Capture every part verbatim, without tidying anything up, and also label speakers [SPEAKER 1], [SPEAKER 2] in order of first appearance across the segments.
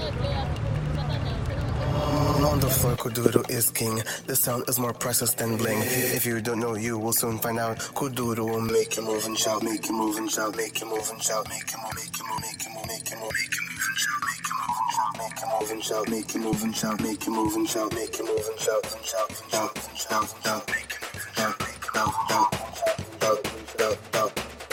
[SPEAKER 1] On the floor, Kuduro is king. The sound is more priceless than bling. If you don't know, you will soon find out. Kuduro will make you move and shout, make you move and shout, make you move and shout, make you move, make you move, make you move, make you move, make you move and shout, make you move and shout, make you move and shout, make you move and shout, make you move and shout, make you move and shout, and shout, and shout, and shout, and shout, make you move and shout, make you move and shout, and shout, and shout, and shout.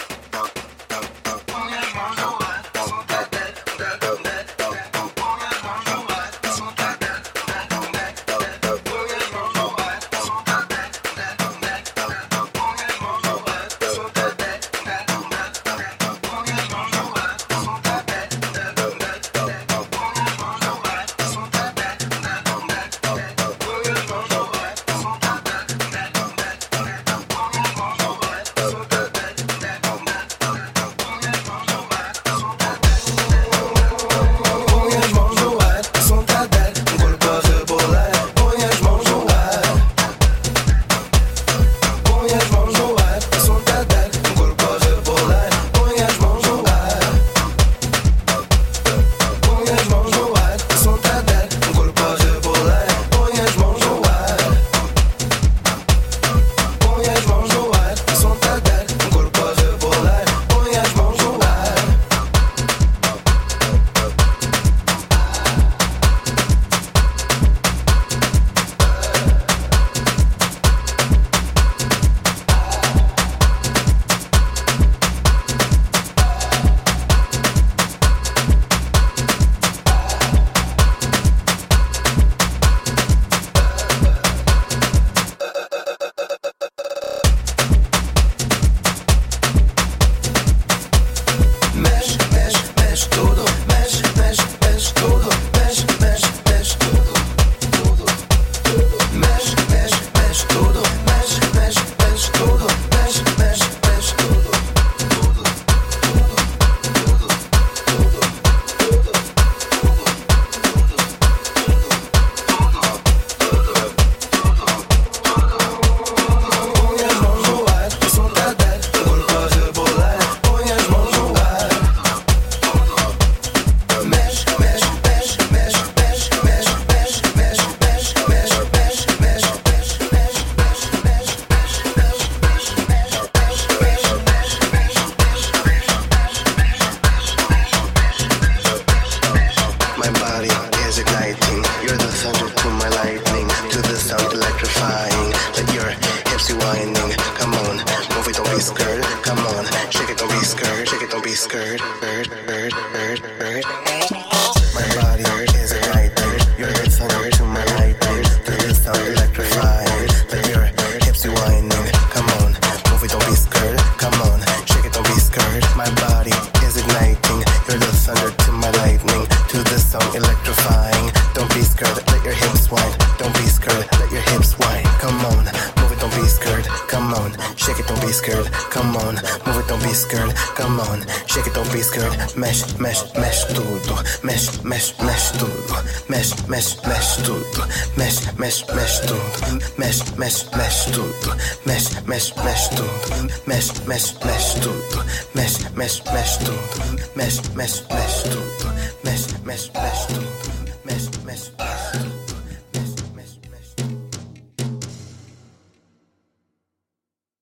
[SPEAKER 1] Mexe, mexe, mexe tudo, mexe, mexe, mexe tudo, mexe, mexe, mexe tudo, mexe, mexe, mexe tudo, mexe, mexe, mexe tudo, mexe, mexe, mexe tudo, mexe, mexe, mexe tudo, mexe, mexe, mexe tudo, mexe, mexe, mexe tudo, mexe, mexe, mexe tudo, mexe, mexe.